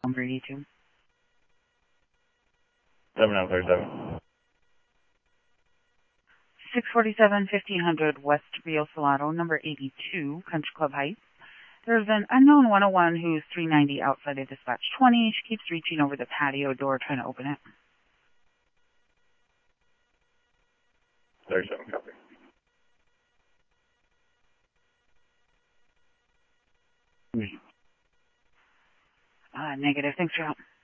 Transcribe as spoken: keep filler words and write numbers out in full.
number eighty-two. seven nine thirty-seven. six forty-seven, fifteen hundred West Rio Salado, number eighty-two, Country Club Heights. There's an unknown one oh one who's three ninety outside of dispatch twenty. She keeps reaching over the patio door trying to open it. thirty-seven, copy. Uh, negative. Thanks for your help.